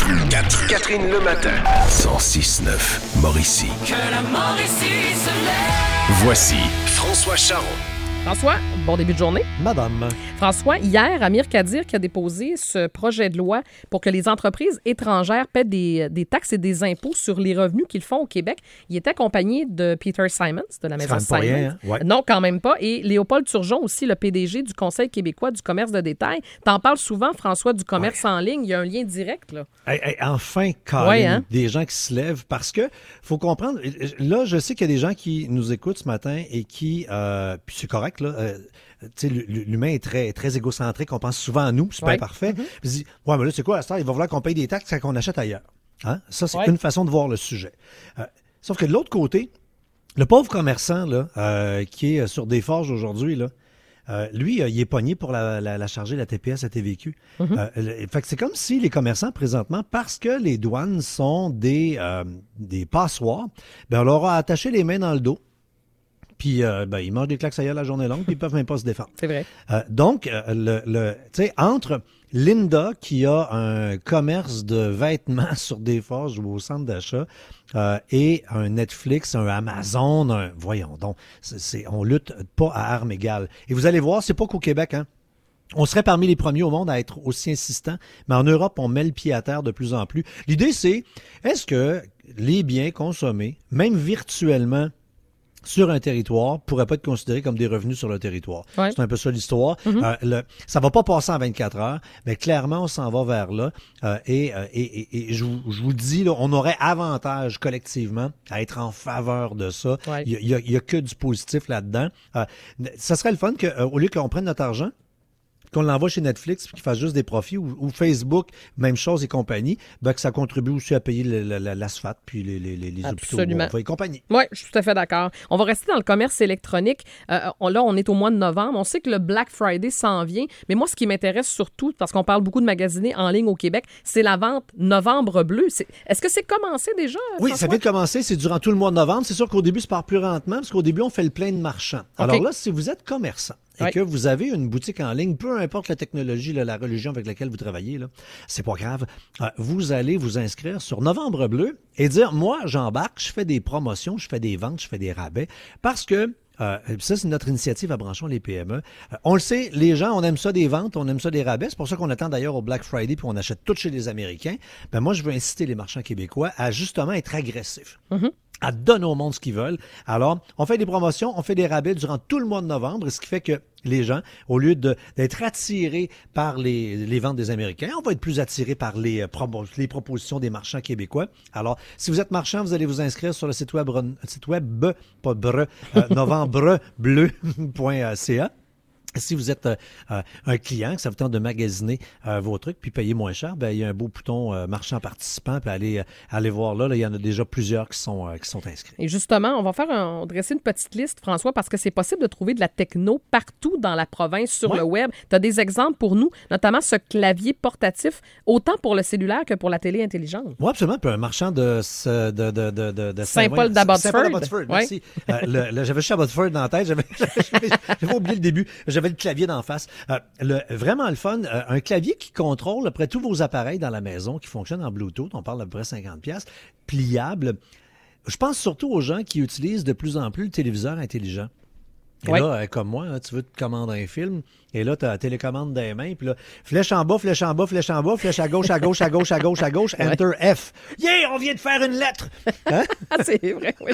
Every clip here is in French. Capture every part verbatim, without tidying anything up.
Catherine le matin. cent six neuf Mauricie. Que la Mauricie se lève. Voici François Charon. François, bon début de journée. Madame. François, hier, Amir Kadir qui a déposé ce projet de loi pour que les entreprises étrangères paient des, des taxes et des impôts sur les revenus qu'ils font au Québec. Il était accompagné de Peter Simons, de la maison Simons. Rien, hein? Ouais. Non, quand même pas. Et Léopold Turgeon aussi, le P D G du Conseil québécois du commerce de détail. T'en parles souvent, François, du commerce ouais. en ligne. Il y a un lien direct, là. Hey, hey, enfin, Colin, ouais, hein? des gens qui se lèvent parce que faut comprendre. Là, je sais qu'il y a des gens qui nous écoutent ce matin et qui, euh, puis c'est correct, là, euh, tu sais, l'humain est très, très égocentrique. On pense souvent à nous, c'est pas ouais. parfait. Mm-hmm. Puis, dit, ouais, mais là, c'est quoi, à ce temps, il va vouloir qu'on paye des taxes quand on achète ailleurs. Hein? Ça, c'est ouais. une façon de voir le sujet. Euh, sauf que de l'autre côté, le pauvre commerçant là, euh, qui est sur des forges aujourd'hui, là, euh, lui, euh, il est pogné pour la, la, la charger la T P S, la T V Q. Mm-hmm. Euh, fait que c'est comme si les commerçants, présentement, parce que les douanes sont des, euh, des passoires, ben on leur a attaché les mains dans le dos. Puis, euh, ben, ils mangent des claques ailleurs la journée longue, puis ils peuvent même pas se défendre. C'est vrai. Euh, donc, euh, le, le, tu sais, entre Linda, qui a un commerce de vêtements sur des forges ou au centre d'achat, euh, et un Netflix, un Amazon, un... Voyons donc, c'est, c'est, on lutte pas à armes égales. Et vous allez voir, c'est pas qu'au Québec, hein. On serait parmi les premiers au monde à être aussi insistants, mais en Europe, on met le pied à terre de plus en plus. L'idée, c'est, est-ce que les biens consommés, même virtuellement, sur un territoire, pourrait pas être considéré comme des revenus sur le territoire. Ouais. C'est un peu ça l'histoire. Mm-hmm. Euh, le, ça va pas passer en vingt-quatre heures, mais clairement, on s'en va vers là. Euh, et, euh, et, et, et je, vous, je vous dis, là, on aurait avantage collectivement à être en faveur de ça. Ouais. Il y a, il y a que du positif là-dedans. Euh, ça serait le fun qu'au euh, lieu qu'on prenne notre argent, qu'on l'envoie chez Netflix et qu'il fasse juste des profits, ou, ou Facebook, même chose et compagnie, ben que ça contribue aussi à payer le, le, l'asphalte puis les, les, les hôpitaux et compagnie. Oui, je suis tout à fait d'accord. On va rester dans le commerce électronique. Euh, on, là, on est au mois de novembre. On sait que le Black Friday s'en vient, mais moi, ce qui m'intéresse surtout, parce qu'on parle beaucoup de magasiner en ligne au Québec, c'est la vente Novembre Bleu. C'est, est-ce que c'est commencé déjà, Oui, François? Ça vient de commencer. C'est durant tout le mois de novembre. C'est sûr qu'au début, ça part plus lentement, parce qu'au début, on fait le plein de marchands. Alors okay. là, si vous êtes commerçant, et oui. que vous avez une boutique en ligne, peu importe la technologie, là, la religion avec laquelle vous travaillez, là, c'est pas grave. Euh, vous allez vous inscrire sur Novembre Bleu et dire, moi, j'embarque, je fais des promotions, je fais des ventes, je fais des rabais, parce que Euh, ça, c'est notre initiative à Branchons les P M E. Euh, on le sait, les gens, on aime ça des ventes, on aime ça des rabais. C'est pour ça qu'on attend d'ailleurs au Black Friday puis on achète tout chez les Américains. Ben moi, je veux inciter les marchands québécois à justement être agressifs. Mm-hmm. À donner au monde ce qu'ils veulent. Alors, on fait des promotions, on fait des rabais durant tout le mois de novembre, ce qui fait que les gens, au lieu de, d'être attirés par les, les ventes des Américains, on va être plus attirés par les, euh, promo, les propositions des marchands québécois. Alors, si vous êtes marchand, vous allez vous inscrire sur le site web, site web pas bre, euh, novembrebleu point c a. Si vous êtes euh, un client, que ça vous tente de magasiner euh, vos trucs puis payer moins cher, ben il y a un beau bouton euh, marchand participant, puis allez, euh, allez voir là, là, il y en a déjà plusieurs qui sont, euh, qui sont inscrits. Et justement, on va faire un, dresser une petite liste, François, parce que c'est possible de trouver de la techno partout dans la province sur ouais. le web. Tu as des exemples pour nous, notamment ce clavier portatif, autant pour le cellulaire que pour la télé intelligente. Oui, absolument. Puis un marchand de, de, de, de, de, de Saint-Paul d'Abbotsford. Saint-Paul d'Abbotsford, merci. Ouais. euh, le, le, j'avais chez Abbotsford dans la tête, j'avais, j'avais, j'avais oublié le début. J'avais le clavier d'en face. Euh, le, vraiment le fun. Euh, un clavier qui contrôle à peu près tous vos appareils dans la maison, qui fonctionne en Bluetooth. On parle d'à peu près cinquante dollars. Pliable. Je pense surtout aux gens qui utilisent de plus en plus le téléviseur intelligent. Et oui. là, euh, comme moi, hein, tu veux te commander un film, et là, tu as la télécommande dans les mains, puis là, flèche en bas, flèche en bas, flèche en bas, flèche à gauche, à gauche, à gauche, à gauche, à gauche, Enter ouais. F. Yeah, on vient de faire une lettre! Hein? C'est vrai, oui.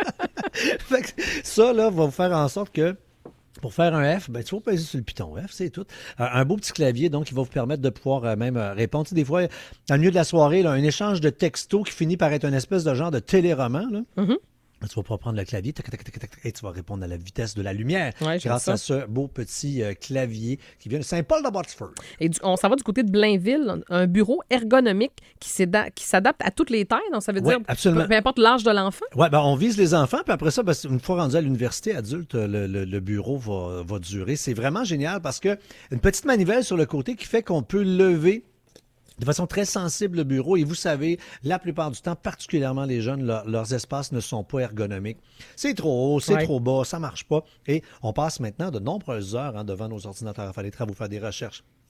Fait que ça, là, va vous faire en sorte que pour faire un F, ben, tu vas peser sur le piton F, c'est tout. Euh, un beau petit clavier, donc, qui va vous permettre de pouvoir euh, même euh, répondre. Tu sais, des fois, dans le milieu de la soirée, là, un échange de textos qui finit par être une espèce de genre de téléroman, là. Mm-hmm. Tu vas pas prendre le clavier, tac, tac, tac, tac, et tu vas répondre à la vitesse de la lumière ouais, grâce ça. à ce beau petit euh, clavier qui vient de Saint-Paul d'Abbotsford. Et du, on s'en va du côté de Blainville, un bureau ergonomique qui, s'éda, qui s'adapte à toutes les tailles, donc ça veut ouais, dire absolument. Peu, peu importe l'âge de l'enfant. Oui, ben on vise les enfants, puis après ça, ben, une fois rendu à l'université adulte, le, le, le bureau va, va durer. C'est vraiment génial parce que une petite manivelle sur le côté qui fait qu'on peut lever de façon très sensible le bureau. Et vous savez, la plupart du temps, particulièrement les jeunes, leur, leurs espaces ne sont pas ergonomiques. C'est trop haut, c'est ouais. trop bas, ça marche pas. Et on passe maintenant de nombreuses heures hein, devant nos ordinateurs à faire des travaux, faire des recherches.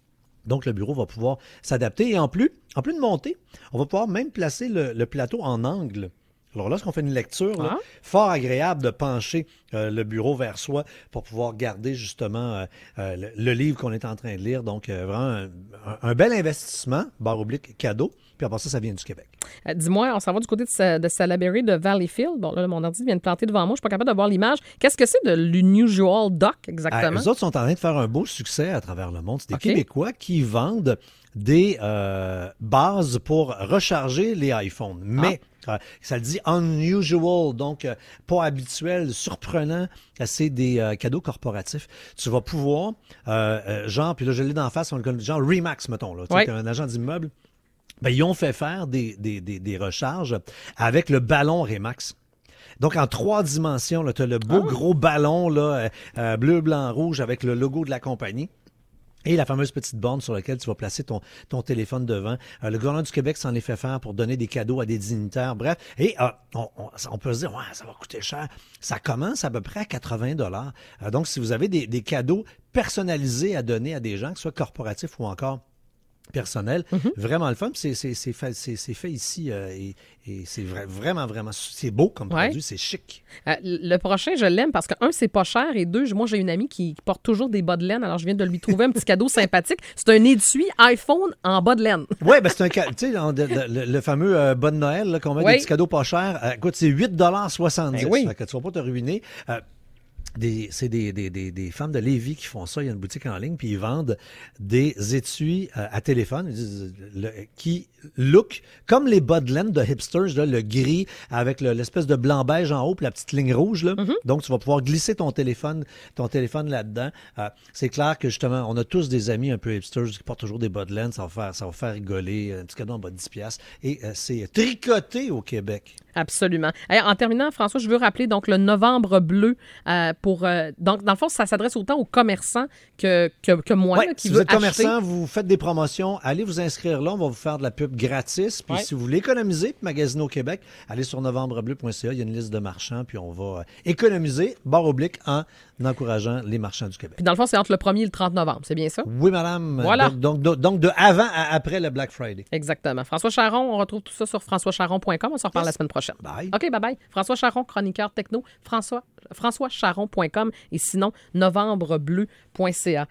Donc, le bureau va pouvoir s'adapter. Et en plus, en plus de monter, on va pouvoir même placer le, le plateau en angle. Alors, lorsqu'on fait une lecture, là, Ah. fort agréable de pencher euh, le bureau vers soi pour pouvoir garder justement euh, euh, le, le livre qu'on est en train de lire. Donc, euh, vraiment un, un, un bel investissement, barre oblique, cadeau. Puis après ça, ça vient du Québec. Euh, dis-moi, on s'en va du côté de, Sa- de Salaberry, de Valleyfield. Bon, là, mon ordi vient de planter devant moi. Je ne suis pas capable de voir l'image. Qu'est-ce que c'est de l'Unusual Dock, exactement? Ah, eux autres sont en train de faire un beau succès à travers le monde. C'est des OK. Québécois qui vendent des euh, bases pour recharger les iPhones. Mais euh, ça le dit unusual, donc euh, pas habituel, surprenant. Euh, C'est des euh, cadeaux corporatifs. Tu vas pouvoir, euh, euh, genre, puis là, je l'ai d'en face, on le connaît, genre Remax, mettons, là, tu sais, Ouais. t'es un agent d'immeuble. Ben, ils ont fait faire des, des, des, des recharges avec le ballon Remax. Donc, en trois dimensions, tu as le beau Ah. gros ballon là, euh, euh, bleu, blanc, rouge avec le logo de la compagnie. Et la fameuse petite borne sur laquelle tu vas placer ton, ton téléphone devant. Euh, le gouvernement du Québec s'en est fait faire pour donner des cadeaux à des dignitaires. Bref, et euh, on, on, on peut se dire, ouais, ça va coûter cher. Ça commence à peu près à quatre-vingts dollars. Euh, donc, si vous avez des, des cadeaux personnalisés à donner à des gens, que ce soit corporatifs ou encore personnel, Mm-hmm. vraiment le fun. C'est, c'est, c'est, fait, c'est, c'est fait ici euh, et, et c'est vra- vraiment, vraiment, c'est beau comme Ouais. produit, c'est chic. Euh, le prochain, je l'aime parce que, un, c'est pas cher et deux, moi, j'ai une amie qui porte toujours des bas de laine. Alors, je viens de lui trouver un petit cadeau sympathique. C'est un étui iPhone en bas de laine. Oui, ben c'est un ca- tu sais, on- le, le- le fameux euh, bon Noël là, qu'on met Oui. des petits cadeaux pas chers. Euh, écoute, c'est huit dollars soixante-dix. Ben oui. Fait que tu vas pas te ruiner. Euh, Des, c'est des, des, des, des femmes de Lévis qui font ça. Il y a une boutique en ligne, puis ils vendent des étuis euh, à téléphone ils disent, le- qui look comme les bas de laine de hipsters, là, le gris avec le- l'espèce de blanc-beige en haut puis la petite ligne rouge. Là. Mm-hmm. Donc, tu vas pouvoir glisser ton téléphone, ton téléphone là-dedans. Euh, c'est clair que justement, on a tous des amis un peu hipsters qui portent toujours des bas de laine. Ça va faire, ça va faire rigoler. Un petit cadeau en bas de dix piastres. Et euh, c'est tricoté au Québec. Absolument. Hey, en terminant, François, je veux rappeler donc le Novembre bleu euh, pour euh, donc dans le fond, ça s'adresse autant aux commerçants que que, que moi Ouais, là, qui si vous veut êtes acheter. commerçant, vous faites des promotions, allez vous inscrire là, on va vous faire de la pub gratis. Puis Ouais. si vous voulez économiser, puis magasiner au Québec, allez sur novembre bleu point c a, il y a une liste de marchands, puis on va euh, économiser, barre oblique, en encourageant les marchands du Québec. Puis dans le fond, c'est entre le premier et le trente novembre, c'est bien ça? Oui, madame. Voilà. Donc, donc, donc de avant à après le Black Friday. Exactement. François Charon, on retrouve tout ça sur françois charon point com. On se reparle Yes. la semaine prochaine. Bye. OK, bye-bye. François Charon, chroniqueur techno, François, françois charon point com et sinon novembre bleu point c a.